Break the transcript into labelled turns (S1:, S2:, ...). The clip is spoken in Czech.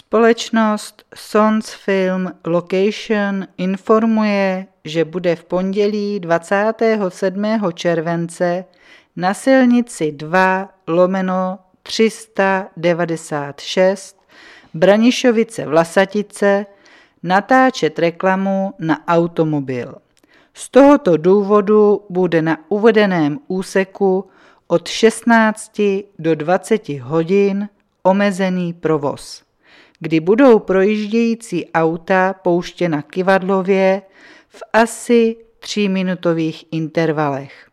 S1: Společnost Sons Film Location informuje, že bude v pondělí 27. července na silnici 2/396 Branišovice-Vlasatice natáčet reklamu na automobil. Z tohoto důvodu bude na uvedeném úseku od 16 do 20 hodin omezený provoz, kdy budou projíždějící auta pouštěna kyvadlově v asi 3minutových intervalech.